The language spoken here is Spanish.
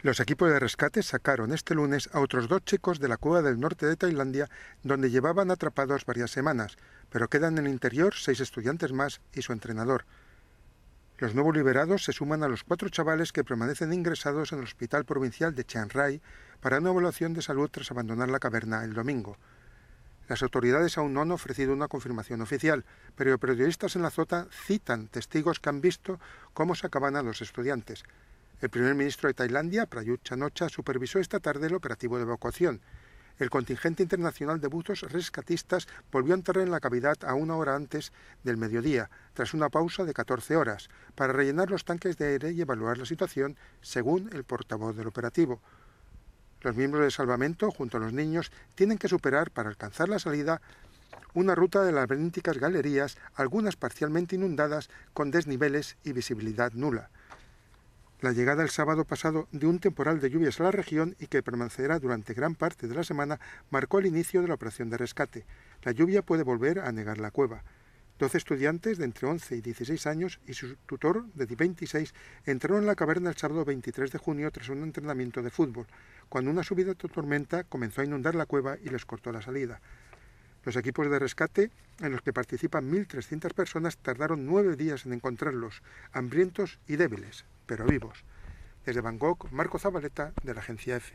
Los equipos de rescate sacaron este lunes a otros 2 chicos de la cueva del norte de Tailandia, donde llevaban atrapados varias semanas, pero quedan en el interior 6 estudiantes más y su entrenador. Los nuevos liberados se suman a los 4 chavales que permanecen ingresados en el Hospital Provincial de Chiang Rai para una evaluación de salud tras abandonar la caverna el domingo. Las autoridades aún no han ofrecido una confirmación oficial, pero periodistas en la zona citan testigos que han visto cómo sacaban a los estudiantes. El primer ministro de Tailandia, Prayut Chan-o-cha, supervisó esta tarde el operativo de evacuación. El contingente internacional de buzos rescatistas volvió a entrar en la cavidad a 1 hora antes del mediodía, tras una pausa de 14 horas, para rellenar los tanques de aire y evaluar la situación, según el portavoz del operativo. Los miembros de salvamento, junto a los niños, tienen que superar, para alcanzar la salida, una ruta de laberínticas galerías, algunas parcialmente inundadas, con desniveles y visibilidad nula. La llegada el sábado pasado de un temporal de lluvias a la región y que permanecerá durante gran parte de la semana marcó el inicio de la operación de rescate. La lluvia puede volver a anegar la cueva. 12 estudiantes de entre 11 y 16 años y su tutor de 26 entraron en la caverna el sábado 23 de junio tras un entrenamiento de fútbol, cuando una subida de tormenta comenzó a inundar la cueva y les cortó la salida. Los equipos de rescate, en los que participan 1.300 personas, tardaron 9 días en encontrarlos, hambrientos y débiles, pero vivos. Desde Bangkok, Marco Zabaleta, de la agencia EFE.